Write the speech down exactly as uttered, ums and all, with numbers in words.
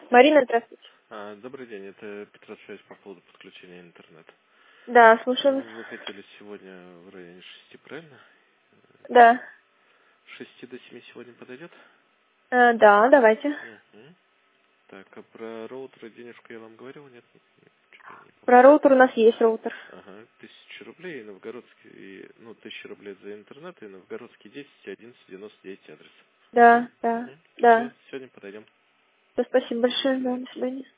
Марина, здравствуйте. А, добрый день, это Петросвязь по поводу подключения интернета. Да, слушаю вас. Вы хотели сегодня в районе шести, правильно? Да. С шести до семи сегодня подойдет? Э, да, давайте. Мгм. Так, а про роутер и денежку я вам говорил, нет? Что-то я не Про помню. роутер у нас есть роутер. Ага, тысяча рублей, и новгородский, и, ну, тысяча рублей за интернет, и новгородский десять, одиннадцать, девяносто девять адрес. Да, да, Угу. Все, да. сегодня подойдем. Спасибо До большое, да, свидания. до свидания.